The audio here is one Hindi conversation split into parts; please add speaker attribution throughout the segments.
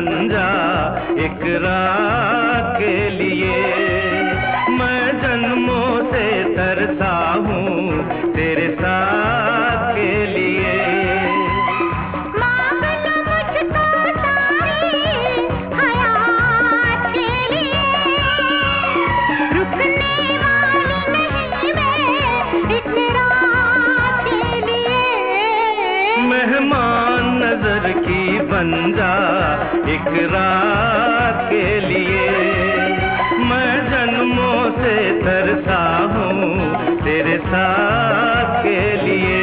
Speaker 1: बन जा एक रात के लिए। मैं जन्मों से तरसा हूँ तेरे साथ के लिए।
Speaker 2: मांग लो मुझको सारी हयात के लिए, रुकने वाली नहीं मैं इस रात के लिए।
Speaker 1: मेहमान नजर की बन जा एक रात के लिए। मैं जन्मों से तरसा हूँ तेरे साथ के लिए।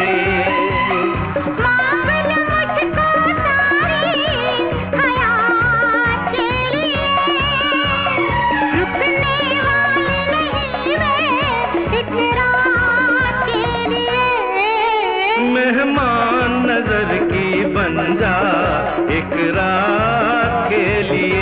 Speaker 2: मांग लो मुझको सारी हयात के लिए, रुकने वाली नहीं मैं इस रात के लिए।
Speaker 1: मेहमान नजर की बन जा एक रात के लिए।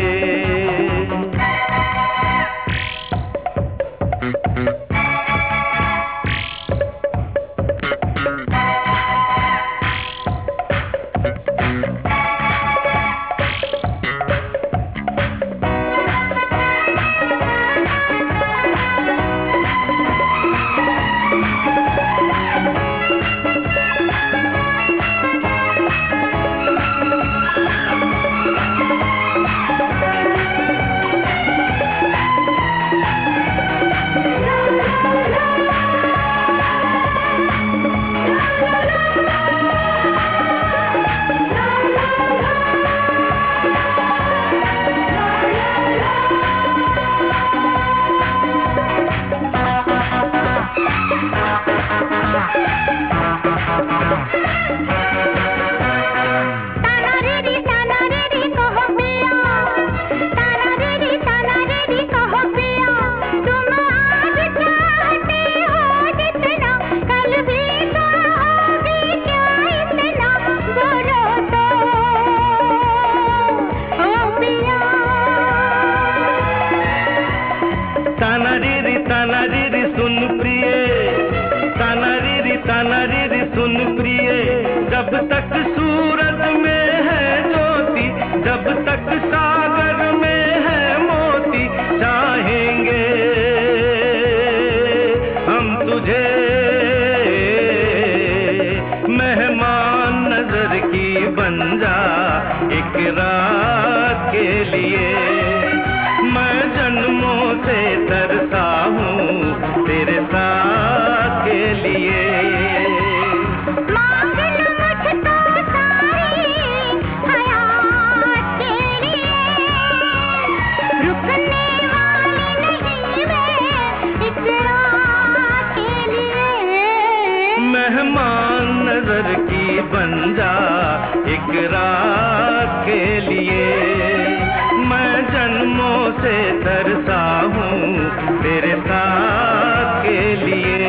Speaker 1: तानारीरी सुन प्रिय, तानारीरी सुन प्रिय। जब तक सूरज में है ज्योति, जब तक सागर में है मोती, चाहेंगे हम तुझे मेहमान नजर की बन जा एक रात के लिए। मैं जन्मों से तरसा हूँ तेरे साथ के लिए।
Speaker 2: मांग लो मुझको सारी हयात के लिए, रुकने वाली नहीं मैं इस रात के लिए।
Speaker 1: मेहमान नजर की बन जा एक रात के लिए। मैं जन्मों से तरसा हूँ तेरे साथ के लिए।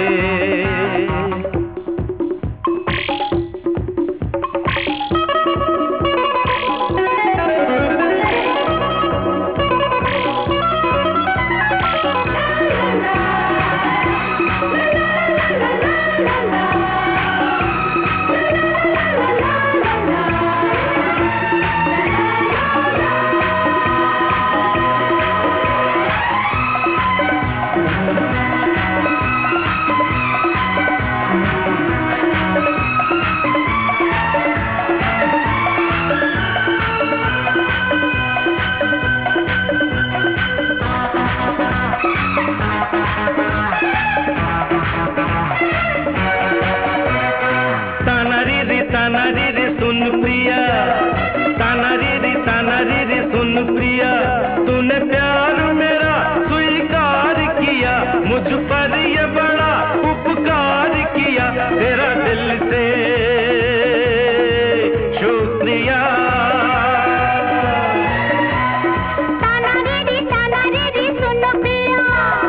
Speaker 1: तानारीरी सुन प्रिया, तानारीरी सुन प्रिया। तूने प्यार मेरा स्वीकार किया, मुझ पर ये बड़ा उपकार किया, तेरा दिल से शुक्रिया।
Speaker 2: तानारीरी सुन प्रिया,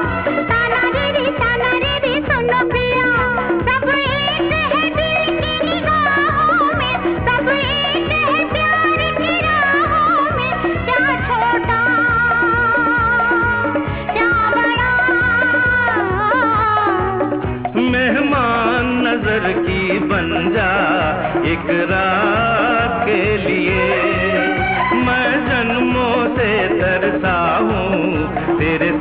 Speaker 2: तानारीरी सुन प्रिया। सब एक है दिल की निगाहों में, सब एक है प्यार की राहों में। क्या छोटा क्या बड़ा,
Speaker 1: मेहमान नजर की बन जा एक रात के लिए। मैं तेरे